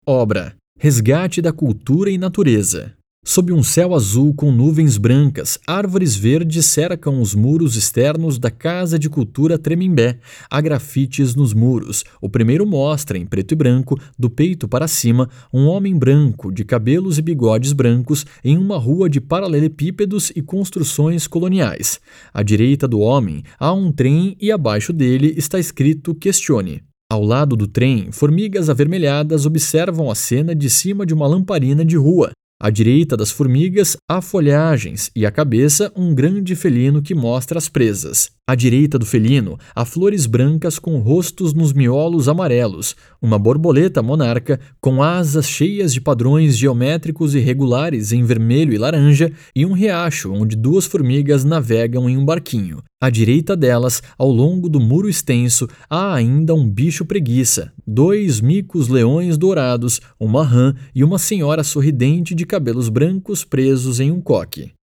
Obra: Resgate da Cultura e Natureza. Sob um céu azul com nuvens brancas, árvores verdes cercam os muros externos da Casa de Cultura Tremembé. Há grafites nos muros. O primeiro mostra, em preto e branco, do peito para cima, um homem branco, de cabelos e bigodes brancos, em uma rua de paralelepípedos e construções coloniais. À direita do homem, há um trem e abaixo dele está escrito Questione. Ao lado do trem, formigas avermelhadas observam a cena de cima de uma lamparina de rua. À direita das formigas, há folhagens e à cabeça um grande felino que mostra as presas. À direita do felino, há flores brancas com rostos nos miolos amarelos, uma borboleta monarca com asas cheias de padrões geométricos irregulares em vermelho e laranja e um riacho onde duas formigas navegam em um barquinho. À direita delas, ao longo do muro extenso, há ainda um bicho preguiça, dois micos-leões dourados, uma rã e uma senhora sorridente de cabelos brancos presos em um coque.